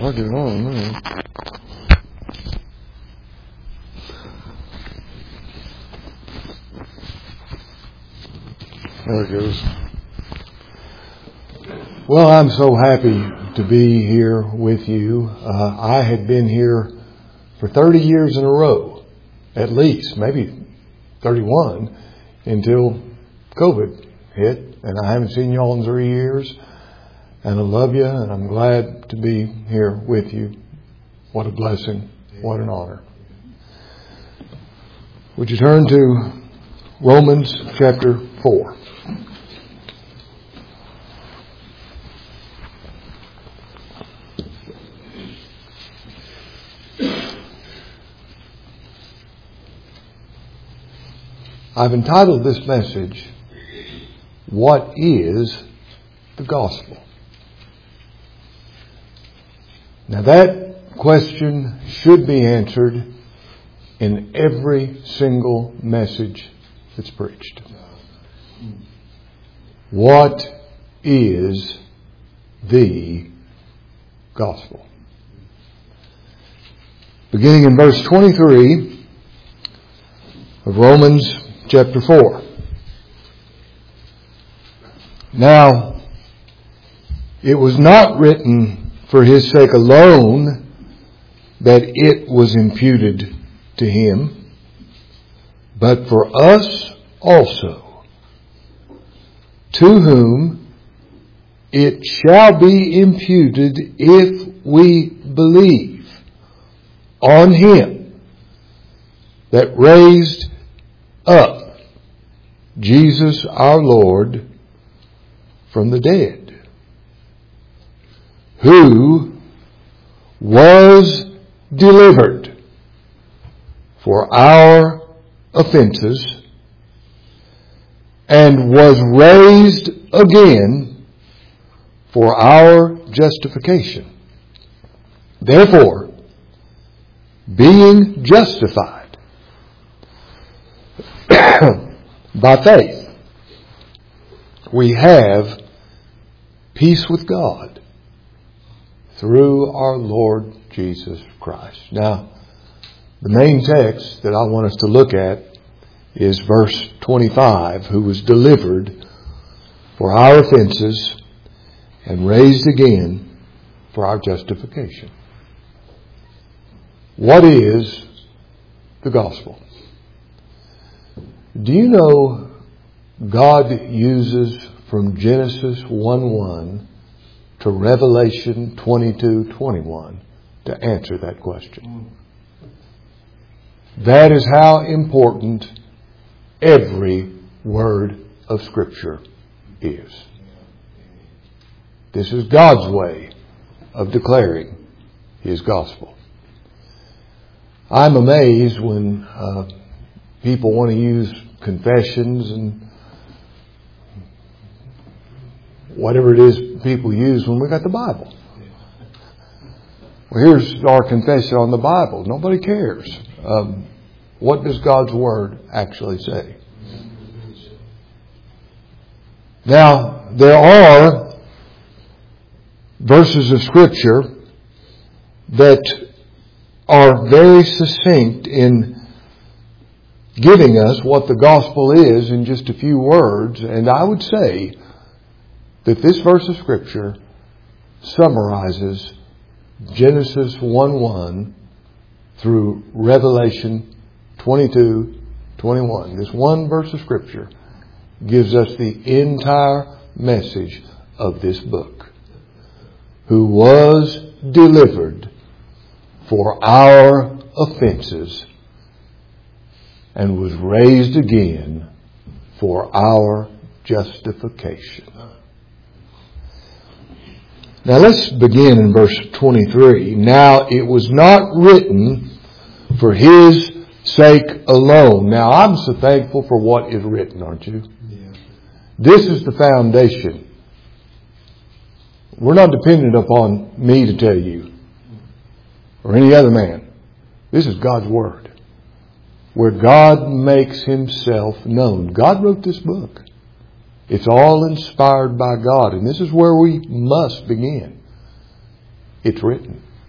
I'll get it on. There it goes. Well, I'm so happy to be here with you. I had been here for 30 years in a row, at least, maybe 31, until COVID hit. And I haven't seen you all in 3 years. And I love you, and I'm glad to be here with you. What a blessing. What an honor. Would you turn to Romans chapter 4. I've entitled this message, What is the Gospel? Now that question should be answered in every single message that's preached. What is the gospel? Beginning in verse 23 of Romans chapter 4. Now, it was not written for his sake alone that it was imputed to him, but for us also, to whom it shall be imputed if we believe on him that raised up Jesus our Lord from the dead, who was delivered for our offenses and was raised again for our justification. Therefore, being justified by faith, we have peace with God through our Lord Jesus Christ. Now, the main text that I want us to look at is verse 25, who was delivered for our offenses and raised again for our justification. What is the gospel? Do you know God uses from Genesis 1:1 to Revelation 22:21 to answer that question? That is how important every word of Scripture is. This is God's way of declaring His gospel. I'm amazed when people want to use confessions and whatever it is people use when we got the Bible. Well, here's our confession on the Bible. Nobody cares. What does God's Word actually say? Now, there are verses of Scripture that are very succinct in giving us what the gospel is in just a few words. And I would say that this verse of Scripture summarizes Genesis 1:1 through Revelation 22:21. This one verse of Scripture gives us the entire message of this book. Who was delivered for our offenses and was raised again for our justification. Now let's begin in verse 23. Now it was not written for his sake alone. Now I'm so thankful for what is written, aren't you? Yeah. This is the foundation. We're not dependent upon me to tell you or any other man. This is God's Word, where God makes Himself known. God wrote this book. It's all inspired by God. And this is where we must begin. It's written.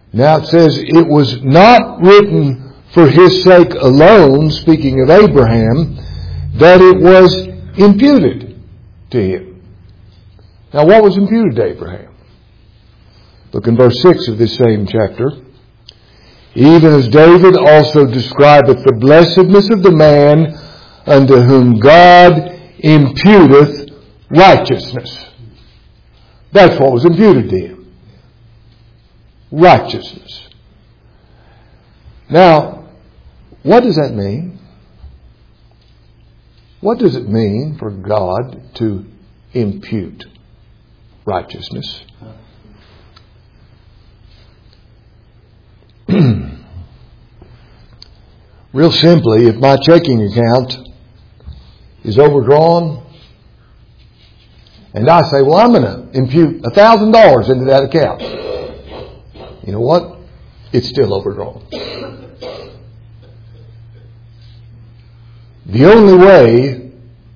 Now it says it was not written for his sake alone, speaking of Abraham, that it was imputed to him. Now what was imputed to Abraham? Look in verse 6 of this same chapter. Even as David also describeth the blessedness of the man unto whom God imputeth righteousness. That's what was imputed to him. Righteousness. Now, what does that mean? What does it mean for God to impute righteousness? Real simply, if my checking account is overdrawn, and I say, well, I'm going to impute $1,000 into that account. You know what? It's still overdrawn. The only way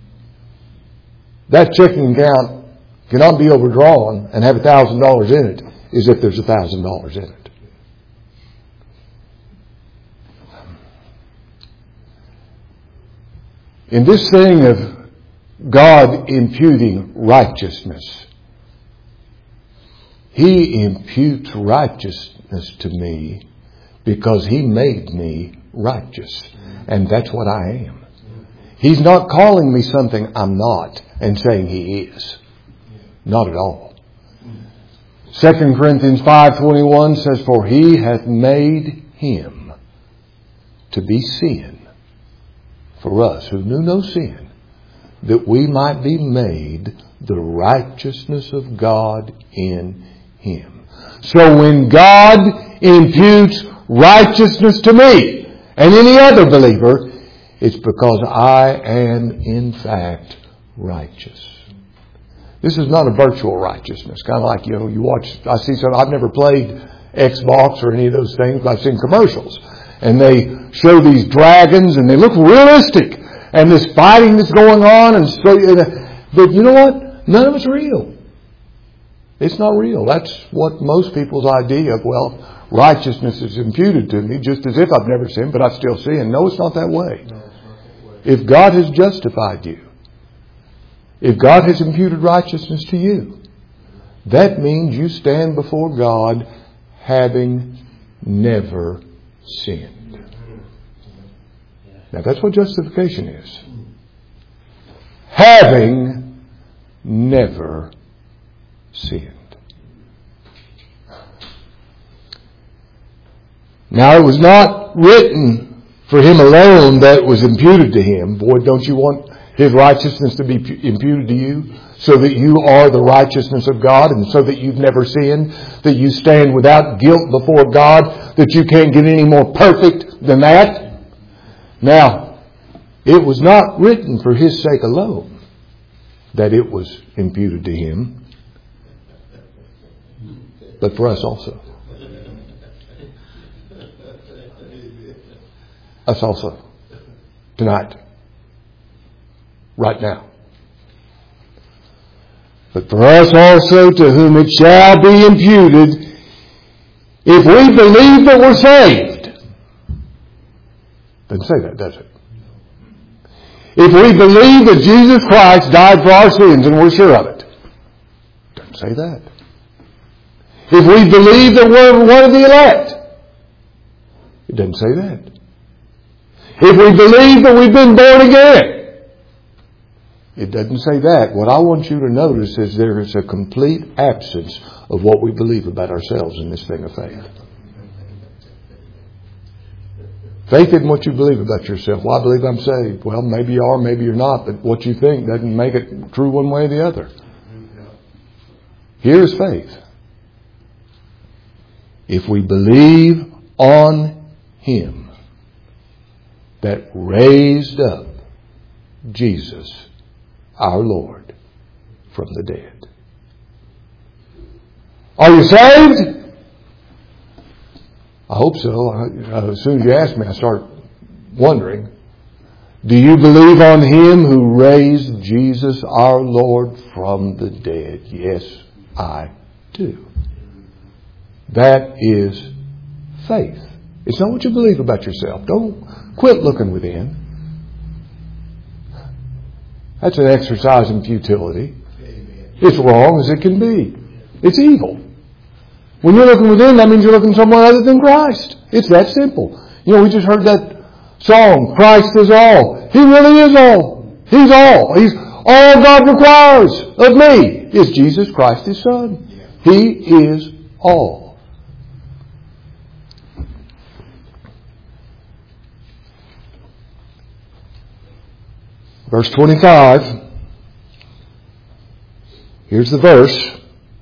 that checking account cannot be overdrawn and have $1,000 in it is if there's $1,000 in it. In this thing of God imputing righteousness, He imputes righteousness to me because He made me righteous. And that's what I am. He's not calling me something I'm not and saying He is. Not at all. 2 Corinthians 5:21 says, for He hath made Him to be sin for us who knew no sin, that we might be made the righteousness of God in Him. So when God imputes righteousness to me and any other believer, it's because I am in fact righteous. This is not a virtual righteousness. Kind of like, you watch, I see some, I've never played Xbox or any of those things, but I've seen commercials. And they show these dragons and they look realistic. And this fighting that's going on. But you know what? None of it's real. It's not real. That's what most people's idea of, well, righteousness is imputed to me just as if I've never sinned, but I still sin. No, it's not that way. If God has justified you, if God has imputed righteousness to you, that means you stand before God having never sinned. Now that's what justification is. Having never sinned. Now it was not written for him alone that it was imputed to him. Boy, don't you want His righteousness to be imputed to you so that you are the righteousness of God and so that you've never sinned, that you stand without guilt before God, that you can't get any more perfect than that? Now, it was not written for His sake alone that it was imputed to Him, but for us also. Us also. Tonight. Right now. But for us also, to whom it shall be imputed, if we believe that we're saved. Doesn't say that, does it? If we believe that Jesus Christ died for our sins and we're sure of it. Doesn't say that. If we believe that we're one of the elect. It doesn't say that. If we believe that we've been born again. It doesn't say that. What I want you to notice is there is a complete absence of what we believe about ourselves in this thing of faith. Faith isn't what you believe about yourself. Well, I believe I'm saved. Well, maybe you are, maybe you're not. But what you think doesn't make it true one way or the other. Here is faith. If we believe on Him that raised up Jesus, our Lord, from the dead. Are you saved? I hope so. As soon as you ask me, I start wondering. Do you believe on Him who raised Jesus, our Lord, from the dead? Yes, I do. That is faith. It's not what you believe about yourself. Don't quit looking within. That's an exercise in futility. It's wrong as it can be. It's evil. When you're looking within, that means you're looking somewhere other than Christ. It's that simple. You know, we just heard that song, Christ is all. He really is all. He's all. He's all God requires of me is Jesus Christ, His Son. He is all. Verse 25. Here's the verse.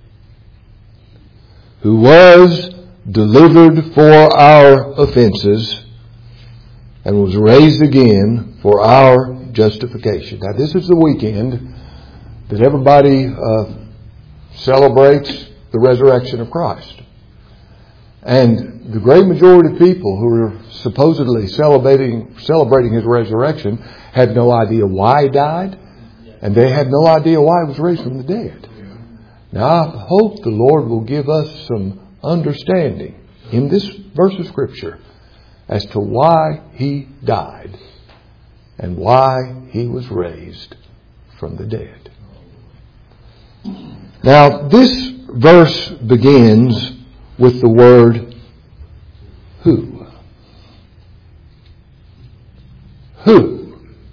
Who was delivered for our offenses and was raised again for our justification. Now this is the weekend that everybody celebrates the resurrection of Christ. And the great majority of people who are supposedly celebrating His resurrection had no idea why He died, and they had no idea why He was raised from the dead. Now I hope the Lord will give us some understanding in this verse of Scripture as to why He died and why He was raised from the dead. Now this verse begins with the word who. Who?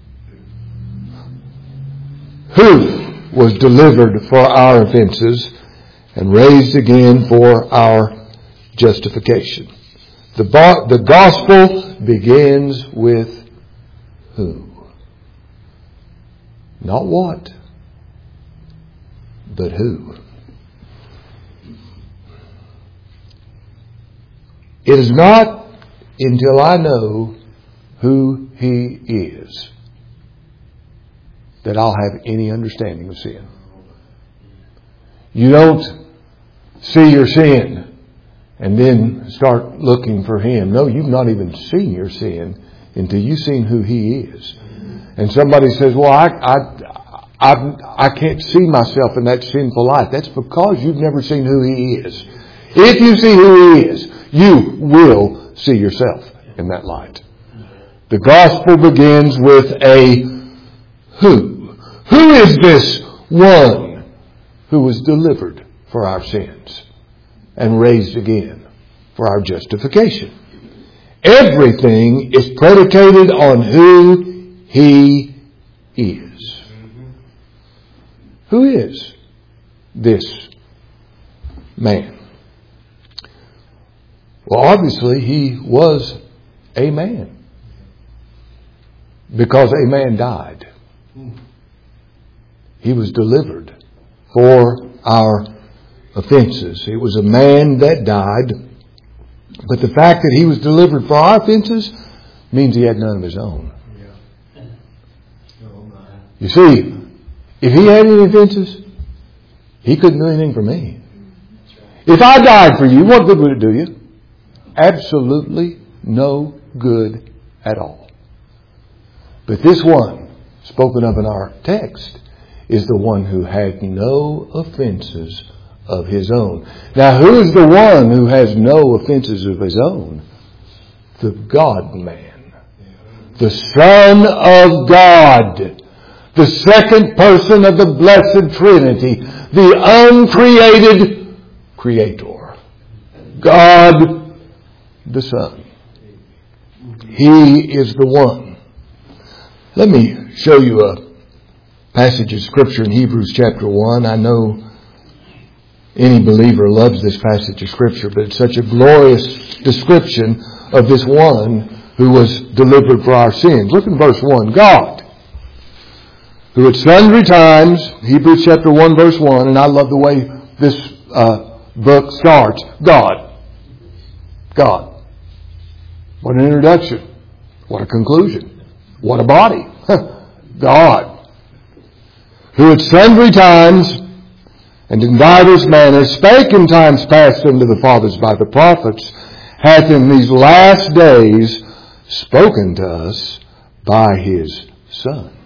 Who was delivered for our offenses and raised again for our justification. The gospel begins with who. Not what, but who. It is not until I know who He is that I'll have any understanding of sin. You don't see your sin and then start looking for Him. No, you've not even seen your sin until you've seen who He is. And somebody says, well, I can't see myself in that sinful life. That's because you've never seen who He is. If you see who He is, you will see yourself in that light. The gospel begins with a who. Who is this one who was delivered for our sins and raised again for our justification? Everything is predicated on who He is. Who is this man? Well, obviously He was a man, because a man died. He was delivered for our offenses. It was a man that died. But the fact that He was delivered for our offenses means He had none of His own. You see, if He had any offenses, He couldn't do anything for me. If I died for you, what good would it do you? Absolutely no good at all. But this one, spoken of in our text, is the one who had no offenses of his own. Now, who is the one who has no offenses of his own? The God-man. The Son of God. The second person of the Blessed Trinity. The uncreated Creator. God the Son. He is the one. Let me show you a passage of Scripture in Hebrews chapter 1. I know any believer loves this passage of Scripture, but it's such a glorious description of this one who was delivered for our sins. Look in verse 1. God, who at sundry times, Hebrews chapter 1 verse 1, and I love the way this book starts. God. God. What an introduction. What a conclusion. What a body. God. Who at sundry times and in divers manners spake in times past unto the fathers by the prophets, hath in these last days spoken to us by His Son.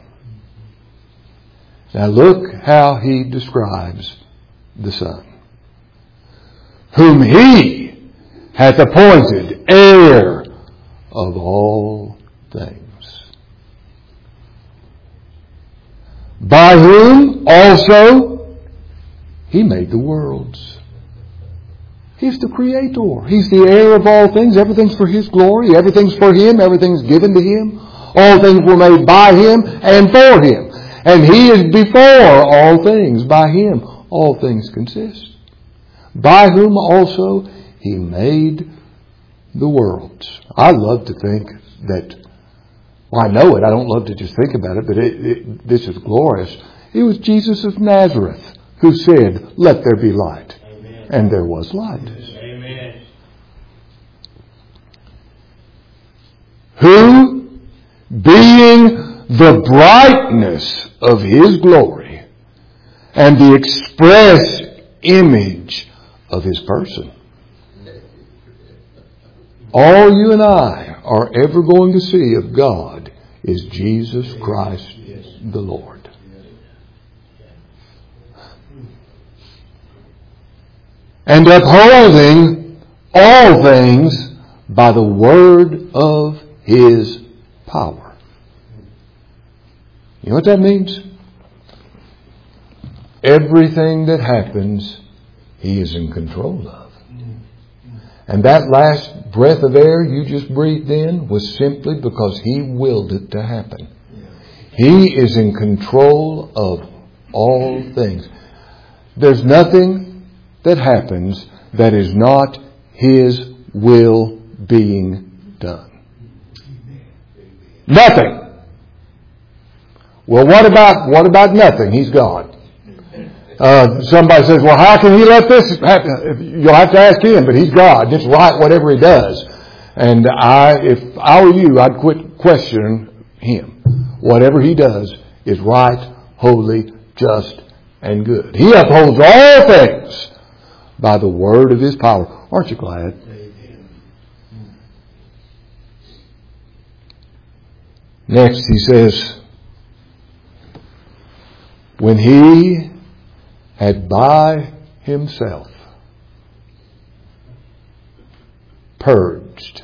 Now look how He describes the Son. Whom He hath appointed heir of all things. By whom also He made the worlds. He's the Creator. He's the heir of all things. Everything's for His glory. Everything's for Him. Everything's given to Him. All things were made by Him and for Him. And He is before all things. By Him all things consist. By whom also He made the worlds. I love to think that, well, I know it. I don't love to just think about it, but this is glorious. It was Jesus of Nazareth who said, "Let there be light." Amen. And there was light. Amen. Who, being the brightness of His glory and the express image of His person. All you and I are ever going to see of God is Jesus Christ the Lord. And upholding all things by the word of His power. You know what that means? Everything that happens, He is in control of. And that last breath of air you just breathed in was simply because He willed it to happen. He is in control of all things. There's nothing that happens that is not His will being done. Nothing. Well, what about nothing? He's God. Somebody says, well, how can He let this happen? You'll have to ask Him, but He's God. It's right whatever He does. And if I were you, I'd quit questioning Him. Whatever He does is right, holy, just, and good. He upholds all things by the word of His power. Aren't you glad? Next, he says, when He had by Himself purged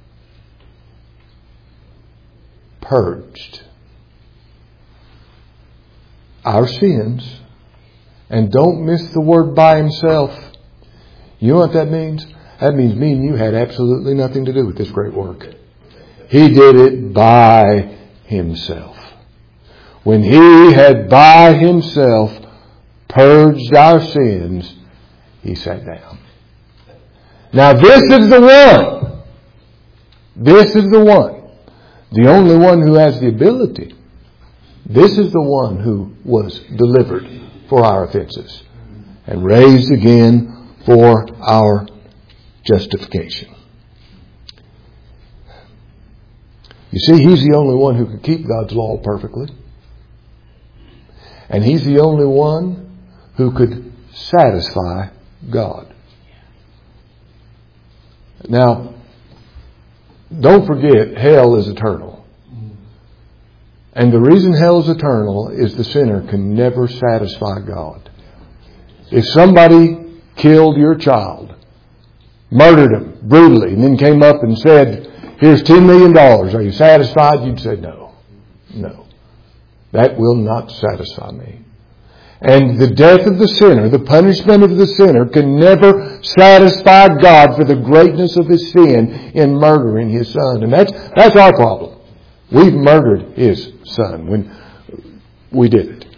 our sins, and don't miss the word by Himself. You know what that means? That means me and you had absolutely nothing to do with this great work. He did it by Himself. When He had by Himself purged our sins, He sat down. Now this is the one. This is the one. The only one who has the ability. This is the one who was delivered for our offenses and raised again for our justification. You see, He's the only one who could keep God's law perfectly. And He's the only one who could satisfy God. Now, don't forget, hell is eternal. And the reason hell is eternal is the sinner can never satisfy God. If somebody killed your child, murdered him brutally, and then came up and said, here's $10 million, are you satisfied? You'd say no. No. That will not satisfy me. And the death of the sinner, the punishment of the sinner, can never satisfy God for the greatness of his sin in murdering His Son. And that's our problem. We've murdered His Son when we did it.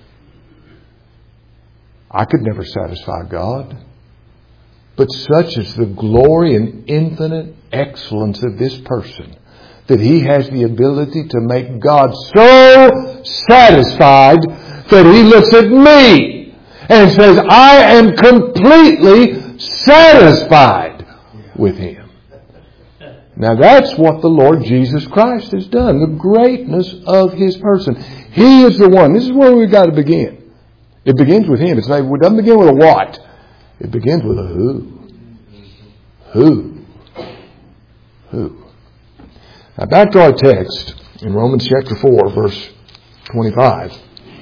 I could never satisfy God. But such is the glory and infinite excellence of this person that He has the ability to make God so satisfied that He looks at me and says, I am completely satisfied with Him. Now that's what the Lord Jesus Christ has done. The greatness of His person. He is the one. This is where we've got to begin. It begins with Him. It doesn't begin with a what. It begins with a who. Who? Now back to our text in Romans chapter 4, verse 25.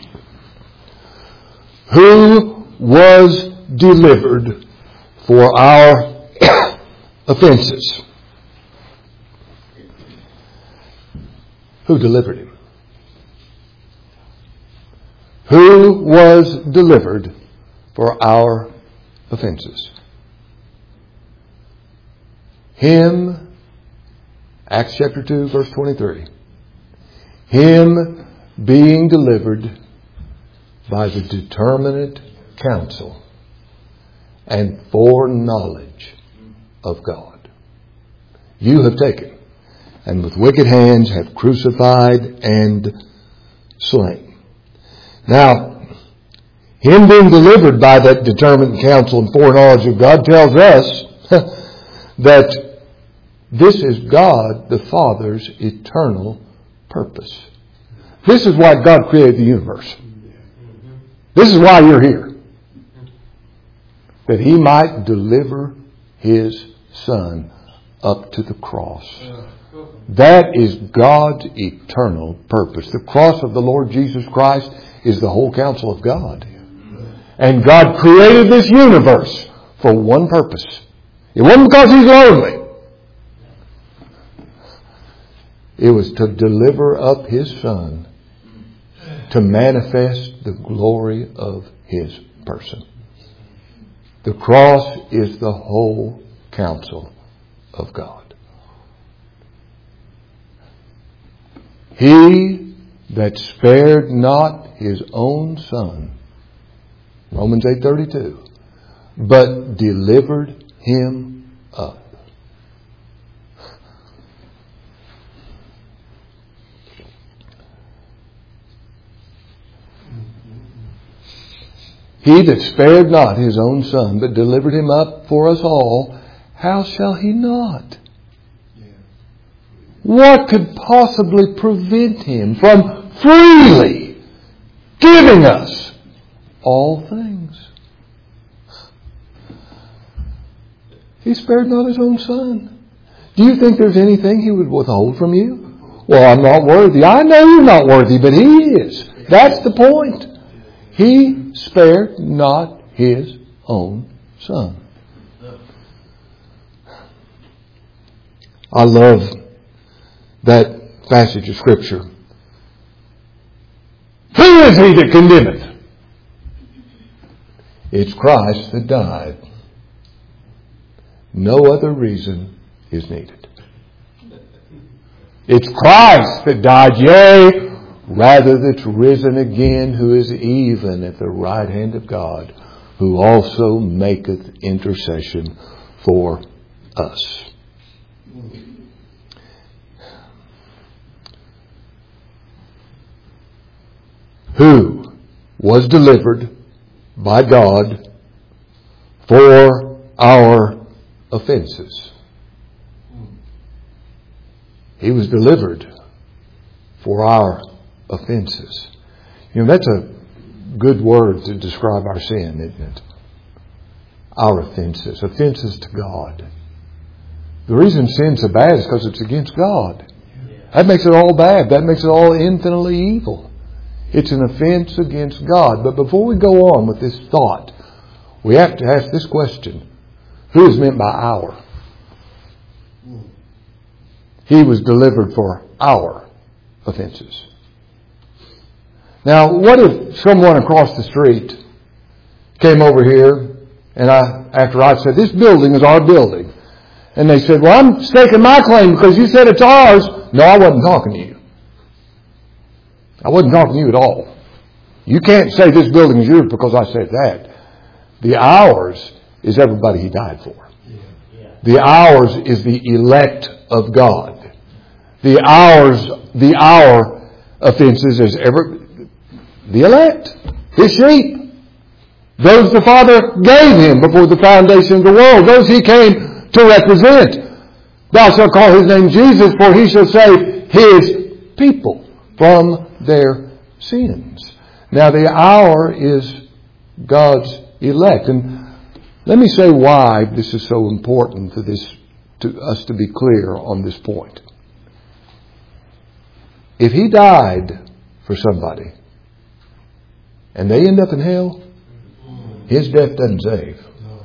Who was delivered for our offenses Who delivered him? Who was delivered for our offenses? Him, Acts chapter 2, verse 23. Him being delivered by the determinate counsel and foreknowledge of God. You have taken, and with wicked hands have crucified and slain. Now, him being delivered by that determined counsel and foreknowledge of God tells us that this is God the Father's eternal purpose. This is why God created the universe. This is why you're here. That He might deliver His Son up to the cross. That is God's eternal purpose. The cross of the Lord Jesus Christ is the whole counsel of God. And God created this universe for one purpose. It wasn't because He's lonely. It was to deliver up His Son to manifest the glory of His person. The cross is the whole counsel of God. He that spared not His own Son, Romans 8:32, but delivered Him up. He that spared not His own Son, but delivered Him up for us all, how shall He not? What could possibly prevent Him from freely giving us all things? He spared not His own Son. Do you think there's anything He would withhold from you? Well, I'm not worthy. I know you're not worthy, but He is. That's the point. He spared not His own Son. I love that passage of Scripture. Who is He that condemneth? It's Christ that died. No other reason is needed. It's Christ that died, yea, rather that's risen again, who is even at the right hand of God, who also maketh intercession for us. Who was delivered by God for our offenses. He was delivered for our offenses. You know, that's a good word to describe our sin, isn't it? Our offenses. Offenses to God. The reason sin's so bad is because it's against God. That makes it all bad. That makes it all infinitely evil. It's an offense against God. But before we go on with this thought, we have to ask this question. Who is meant by our? He was delivered for our offenses. Now, what if someone across the street came over here and after I said, this building is our building. And they said, well, I'm staking my claim because you said it's ours. No, I wasn't talking to you. I wasn't talking to you at all. You can't say this building is yours because I said that. The ours is everybody He died for. The ours is the elect of God. The our offenses is the elect, His sheep. Those the Father gave Him before the foundation of the world. Those He came to represent. Thou shalt call His name Jesus, for He shall save His people from their sins. Now the hour is God's elect. And let me say why this is so important to us to be clear on this point. If He died for somebody and they end up in hell, His death doesn't save.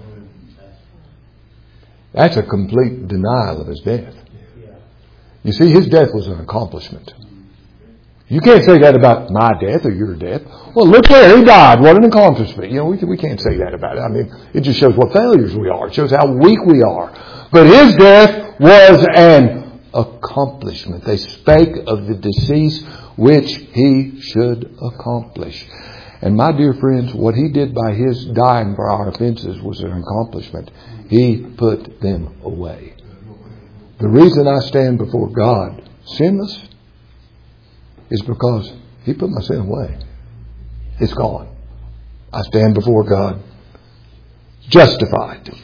That's a complete denial of His death. You see, His death was an accomplishment. You can't say that about my death or your death. Well, look there, he died. What an accomplishment. We can't say that about it. I mean, it just shows what failures we are. It shows how weak we are. But his death was an accomplishment. They spake of the decease which he should accomplish. And my dear friends, what he did by his dying for our offenses was an accomplishment. He put them away. The reason I stand before God sinless is because he put my sin away. It's gone. I stand before God justified.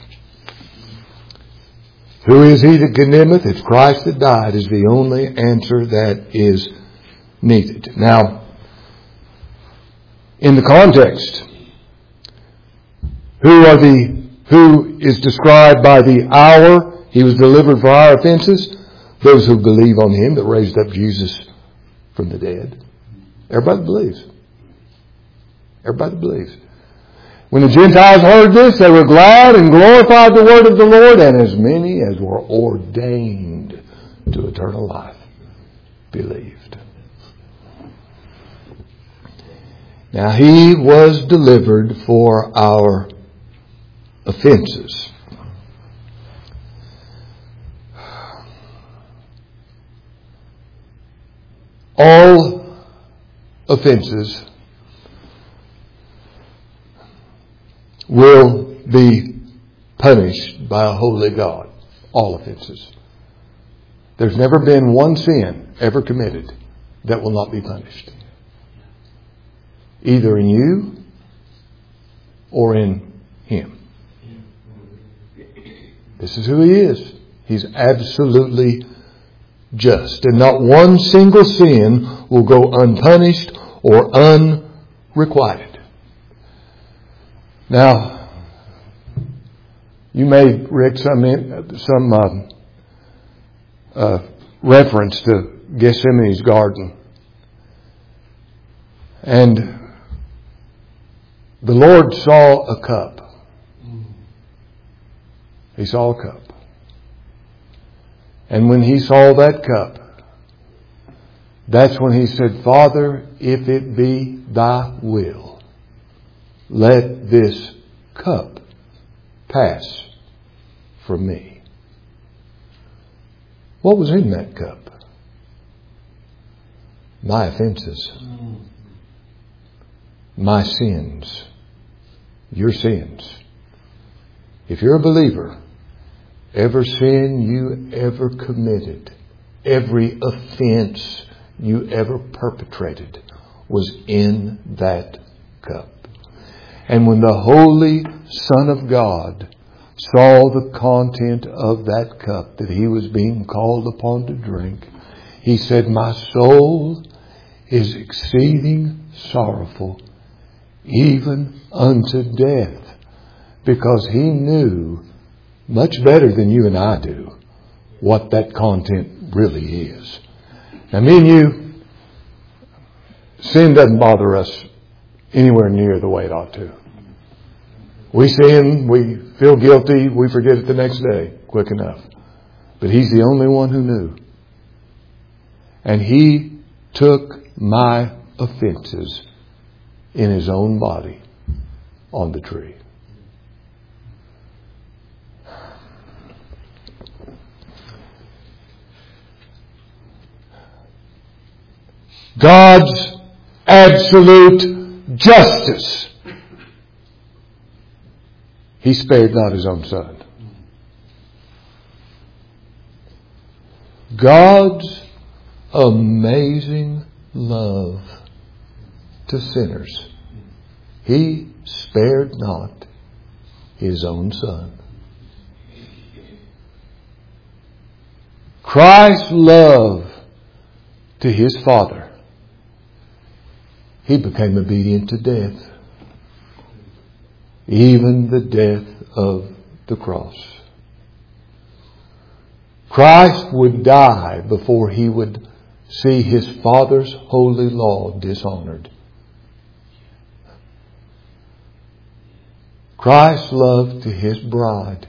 Who is he that condemneth? It's Christ that died is the only answer that is needed. Now, in the context, who is described by the hour he was delivered for our offenses? Those who believe on him that raised up Jesus from the dead. Everybody believes. Everybody believes. When the Gentiles heard this, they were glad and glorified the word of the Lord, and as many as were ordained to eternal life believed. Now, he was delivered for our offenses. All offenses will be punished by a holy God. All offenses. There's never been one sin ever committed that will not be punished. Either in you or in him. This is who he is. He's absolutely just. And not one single sin will go unpunished or unrequited. Now, you may read some reference to Gethsemane's garden. And the Lord saw a cup. He saw a cup. And when he saw that cup, that's when he said, Father, if it be thy will, let this cup pass from me. What was in that cup? My offenses. My sins. Your sins. If you're a believer, every sin you ever committed, every offense you ever perpetrated was in that cup. And when the Holy Son of God saw the content of that cup that he was being called upon to drink, he said, my soul is exceeding sorrowful, even unto death, because he knew much better than you and I do what that content really is. Now, me and you, sin doesn't bother us anywhere near the way it ought to. We sin, we feel guilty, we forget it the next day quick enough. But he's the only one who knew. And he took my offenses in his own body on the tree. God's absolute justice. He spared not his own son. God's amazing love to sinners. He spared not his own son. Christ's love to his Father. He became obedient to death. Even the death of the cross. Christ would die before he would see his Father's holy law dishonored. Christ's love to his bride.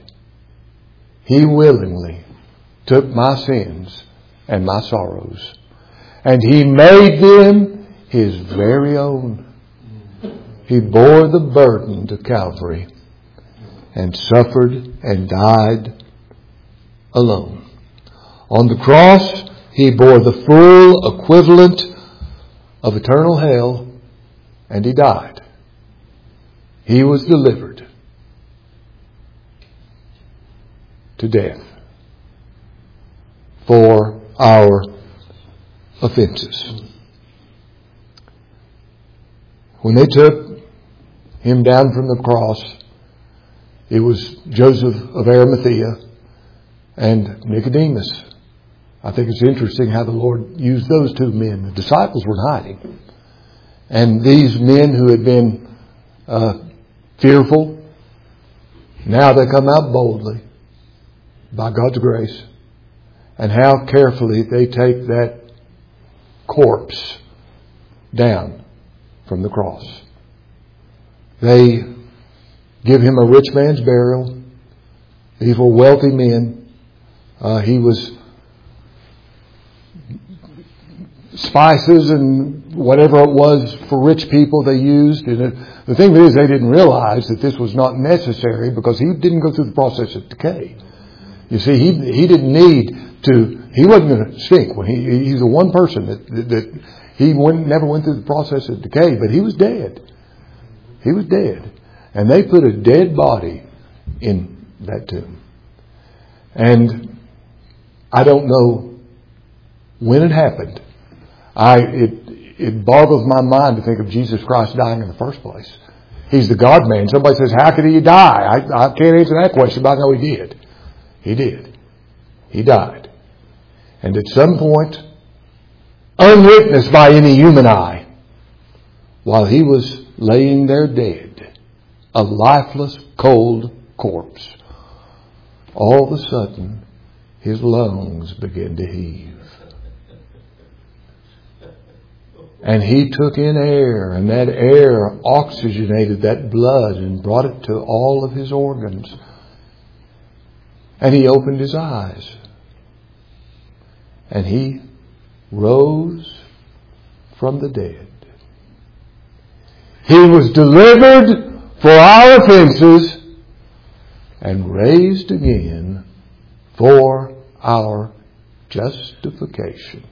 He willingly took my sins and my sorrows and He made them His very own. He bore the burden to Calvary and suffered and died alone. On the cross, He bore the full equivalent of eternal hell, and He died. He was delivered to death for our offenses. When they took Him down from the cross, it was Joseph of Arimathea and Nicodemus. I think it's interesting how the Lord used those two men. The disciples were hiding. And these men who had been fearful, now they come out boldly by God's grace. And how carefully they take that corpse down from the cross. They give Him a rich man's burial. These were wealthy men. He was spices and whatever it was for rich people they used. And the thing is, they didn't realize that this was not necessary because He didn't go through the process of decay. You see, he didn't need to. He wasn't going to stink. When he's the one person that he never went through the process of decay, but He was dead. He was dead, and they put a dead body in that tomb. And I don't know when it happened. It boggles my mind to think of Jesus Christ dying in the first place. He's the God-man. Somebody says, how could He die? I can't answer that question, but I know He did. He did. He died. And at some point, unwitnessed by any human eye, while He was laying there dead, a lifeless, cold corpse, all of a sudden, His lungs began to heave. And He took in air, and that air oxygenated that blood and brought it to all of His organs. And He opened His eyes. And He rose from the dead. He was delivered for our offenses and raised again for our justification.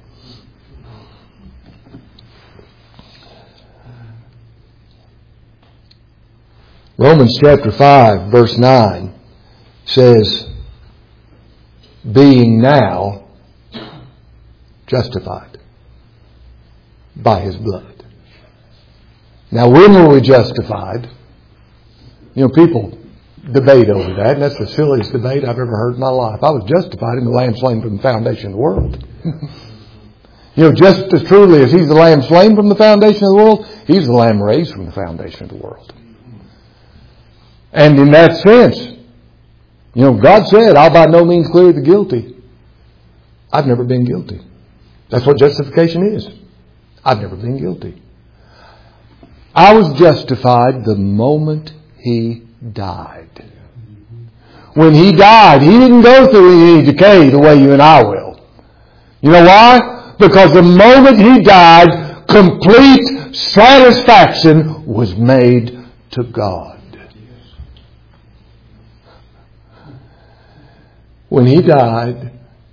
Romans chapter 5 verse 9 says, being now justified by His blood. Now, when were we justified? You know, people debate over that, and that's the silliest debate I've ever heard in my life. I was justified in the Lamb slain from the foundation of the world. You know, just as truly as He's the Lamb slain from the foundation of the world, He's the Lamb raised from the foundation of the world. And in that sense, you know, God said, I'll by no means clear the guilty. I've never been guilty. That's what justification is. I've never been guilty. I was justified the moment He died. When He died, He didn't go through any decay the way you and I will. You know why? Because the moment He died, complete satisfaction was made to God. When He died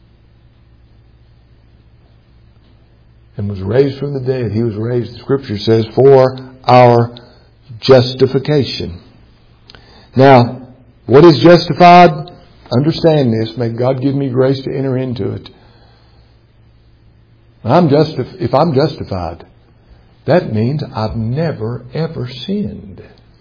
and was raised from the dead, He was raised, the Scripture says, for our justification. Now, what is justified? Understand this. May God give me grace to enter into it. If I'm justified, that means I've never ever sinned.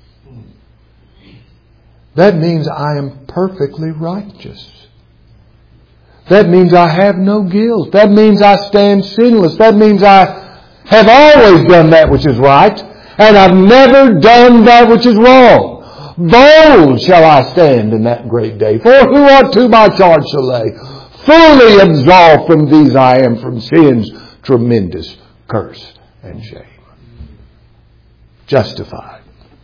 That means I am perfectly righteous. That means I have no guilt. That means I stand sinless. That means I have always done that which is right, and I've never done that which is wrong. Bold shall I stand in that great day. For who unto my charge shall lay? Fully absolved from these I am, from sin's tremendous curse and shame. Justified.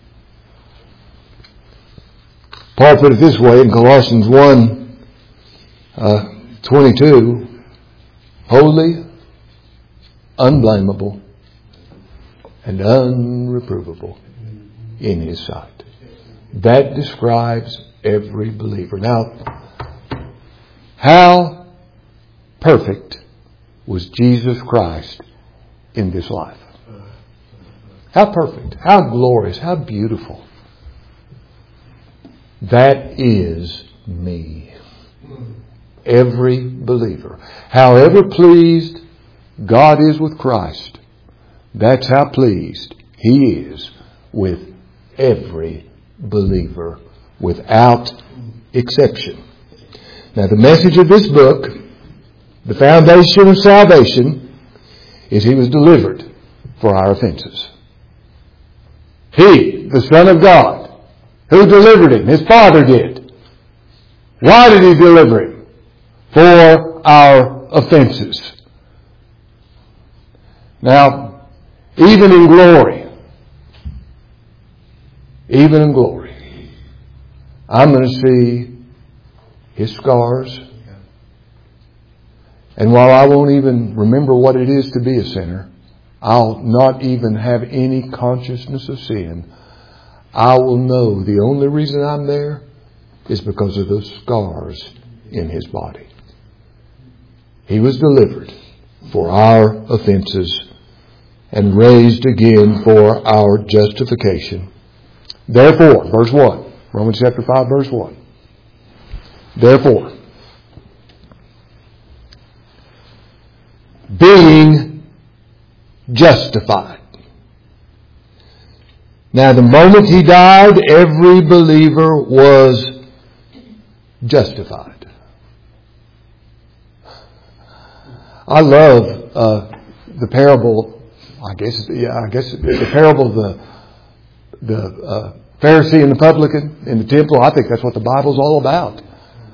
Paul put it this way in Colossians 1:22, holy, unblameable, and unreprovable in His sight. That describes every believer. Now, how perfect was Jesus Christ in this life? How perfect, how glorious, how beautiful. That is me. Every believer. However pleased God is with Christ, that's how pleased He is with every believer without exception. Now, the message of this book, the foundation of salvation, is He was delivered for our offenses. He, the Son of God, who delivered Him? His Father did. Why did He deliver Him? For our offenses. Now, even in glory, I'm going to see His scars. And while I won't even remember what it is to be a sinner, I'll not even have any consciousness of sin. I will know the only reason I'm there is because of those scars in His body. He was delivered for our offenses and raised again for our justification. Therefore, verse 1, Romans chapter 5, verse 1. Therefore, being justified. Now, the moment He died, every believer was justified. I love the parable. I guess the parable of the Pharisee and the publican in the temple. I think that's what the Bible's all about.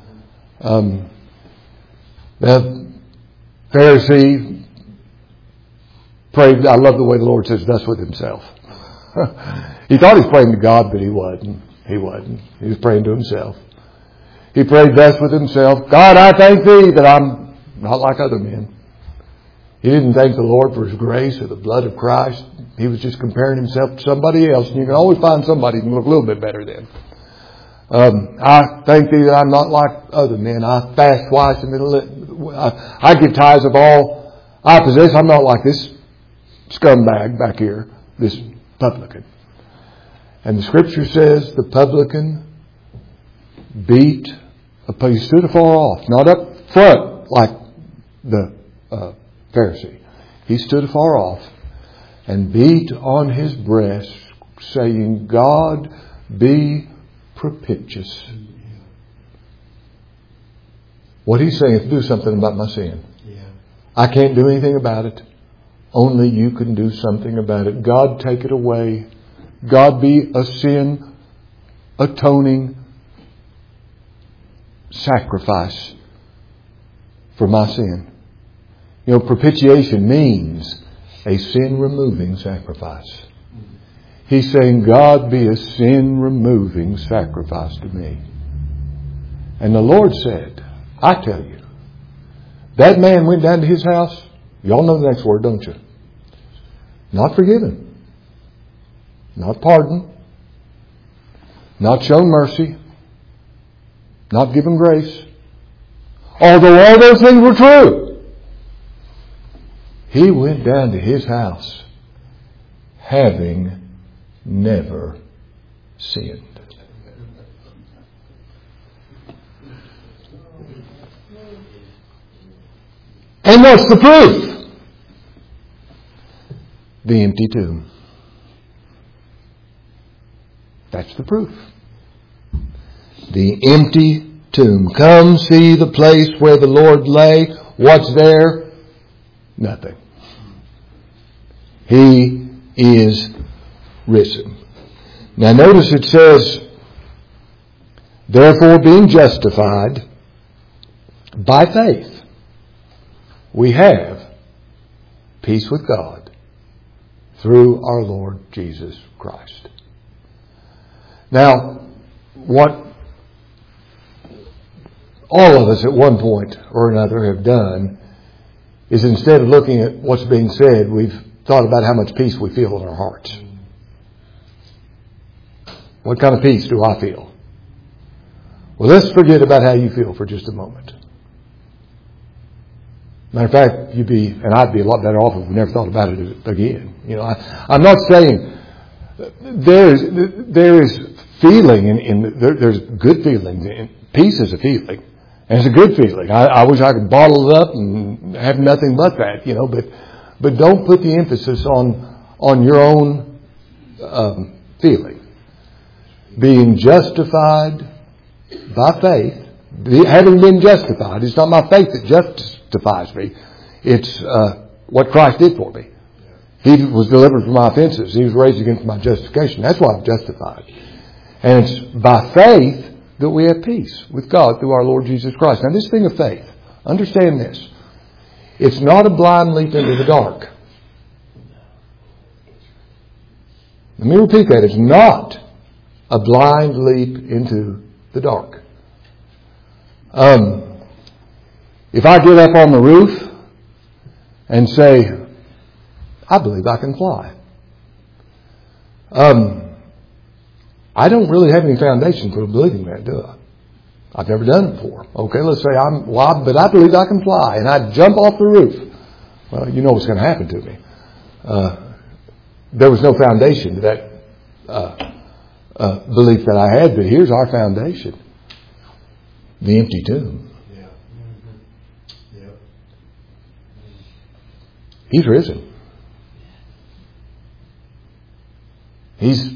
The Pharisee prayed. I love the way the Lord says thus with himself. He thought he was praying to God, but he wasn't. He was praying to himself. He prayed thus with himself. God, I thank Thee that I'm not like other men. He didn't thank the Lord for His grace or the blood of Christ. He was just comparing himself to somebody else. And you can always find somebody who can look a little bit better than. I thank Thee that I'm not like other men. I fast twice and I give tithes of all I possess. I'm not like this scumbag back here, this publican. And the Scripture says the publican beat he stood afar off, not up front like the Pharisee. He stood afar off and beat on his breast, saying, God be propitious. What he's saying is do something about my sin. I can't do anything about it. Only You can do something about it. God, take it away. God, be a sin atoning sacrifice for my sin. You know, propitiation means a sin removing sacrifice. He's saying, God, be a sin removing sacrifice to me. And the Lord said, I tell you, that man went down to his house. Y'all know the next word, don't you? Not forgiven. Not pardoned. Not shown mercy. Not given grace. Although all those things were true, he went down to his house having never sinned. And what's the proof? The empty tomb. That's the proof. The empty tomb. Come see the place where the Lord lay. What's there? Nothing. He is risen. Now notice it says, therefore being justified by faith, we have peace with God through our Lord Jesus Christ. Now, what all of us at one point or another have done is instead of looking at what's being said, we've thought about how much peace we feel in our hearts. What kind of peace do I feel? Well, let's forget about how you feel for just a moment. Matter of fact, I'd be a lot better off if we never thought about it again. I'm not saying there is feeling there's good feelings. Peace is a feeling, and it's a good feeling. I wish I could bottle it up and have nothing but that, But don't put the emphasis on your own feeling. Being justified by faith, having been justified, it's not my faith that justifies me. It's what Christ did for me. He was delivered from my offenses. He was raised again for my justification. That's why I'm justified. And it's by faith that we have peace with God through our Lord Jesus Christ. Now, this thing of faith, understand this. It's not a blind leap into the dark. Let me repeat that. It's not a blind leap into the dark. If I get up on the roof and say, I believe I can fly. I don't really have any foundation for believing that, do I? I've never done it before. Okay, let's say but I believe I can fly, and I jump off the roof. Well, you know what's going to happen to me. There was no foundation to that belief that I had, but here's our foundation. The empty tomb. He's risen. He's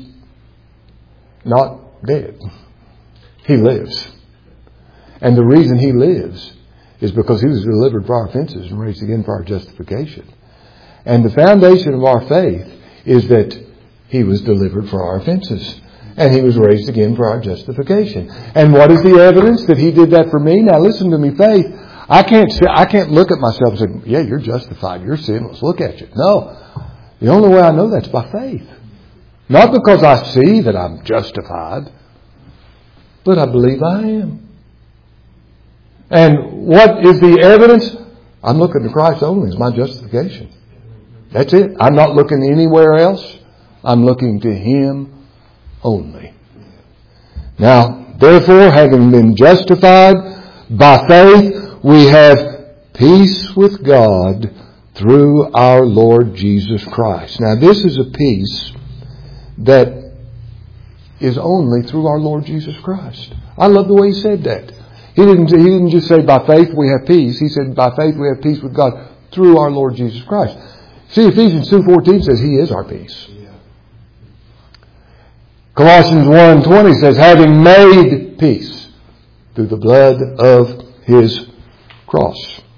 not dead. He lives. And the reason He lives is because He was delivered for our offenses and raised again for our justification. And the foundation of our faith is that He was delivered for our offenses. And He was raised again for our justification. And what is the evidence that He did that for me? Now listen to me, faith. I can't look at myself and say, yeah, you're justified. You're sinless. Look at you. No. The only way I know that's by faith. Not because I see that I'm justified, but I believe I am. And what is the evidence? I'm looking to Christ only as my justification. That's it. I'm not looking anywhere else. I'm looking to Him only. Now, therefore, having been justified by faith, we have peace with God through our Lord Jesus Christ. Now, this is a peace that is only through our Lord Jesus Christ. I love the way He said that. He didn't just say by faith we have peace. He said by faith we have peace with God through our Lord Jesus Christ. See, Ephesians 2:14 says He is our peace. Colossians 1:20 says, having made peace through the blood of His cross.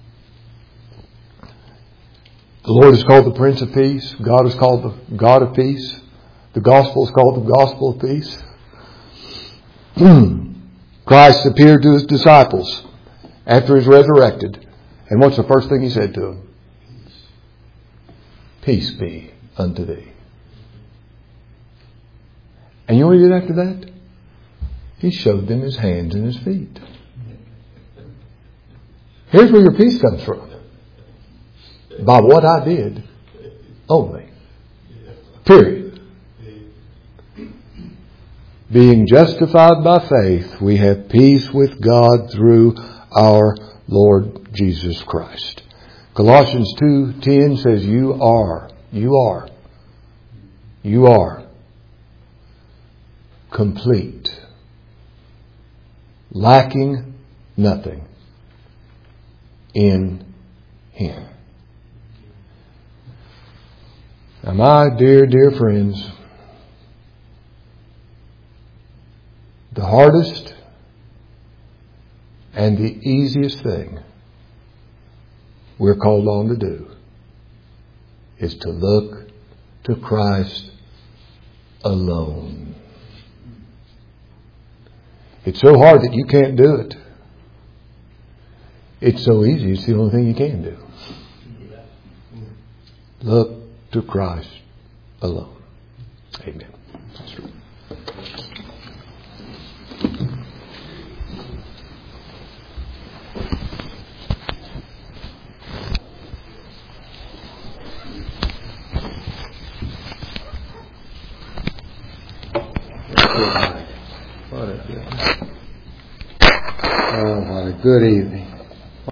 The Lord is called the Prince of Peace. God is called the God of peace. The gospel is called the gospel of peace. Christ appeared to His disciples after He's resurrected. And what's the first thing He said to them? Peace be unto thee. And you know what He did after that? He showed them His hands and His feet. Here's where your peace comes from. By what I did only. Period. Being justified by faith, we have peace with God through our Lord Jesus Christ. Colossians 2:10 says, you are complete, lacking nothing in Him. Now, my dear, dear friends, the hardest and the easiest thing we're called on to do is to look to Christ alone. It's so hard that you can't do it. It's so easy, it's the only thing you can do. Look to Christ alone. Amen. That's true. good night. What a good night. Oh, what a good evening.